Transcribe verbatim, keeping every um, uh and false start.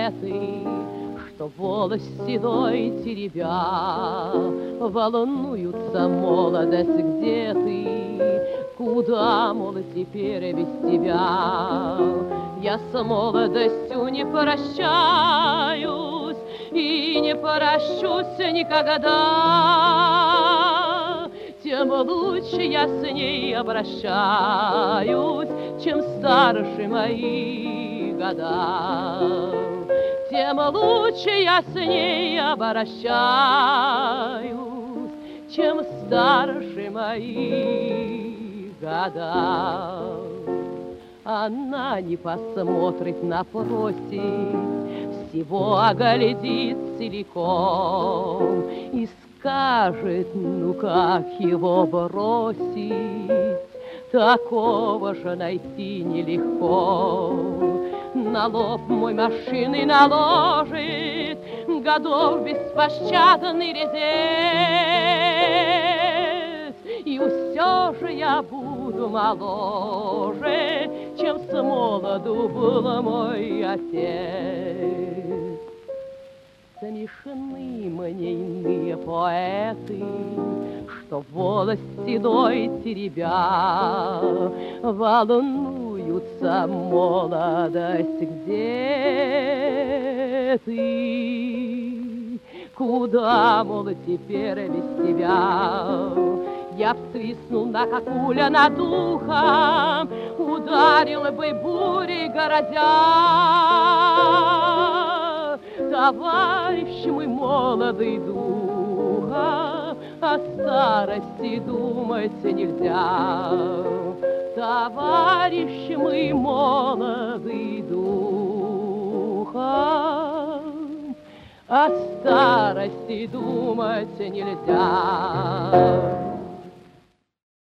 поэты, что волос седой теребя, волнуются, молодость, где ты, куда, мол, теперь без тебя? Я с молодостью не прощаюсь и не прощусь никогда. Тем лучше я с ней обращаюсь, чем старше мои года. Тем лучше я с ней обращаюсь, чем старше мои года. Она не посмотрит напротив, всего оглядит целиком и скажет, ну как его бросить, такого же найти нелегко. На лоб мой машины наложит годов беспощадный резец, и все же я буду моложе, чем с молоду был мой отец. Смешны мне иные поэты, что волос седой теребя, волнуются, молодость, где ты, куда, мол, теперь без тебя? Я б свистнул на кокуля над ухом, ударил бы бурей грозя. Товарищ мой молодый духа, о старости думать нельзя. Товарищ мой молодый духа, о старости думать нельзя.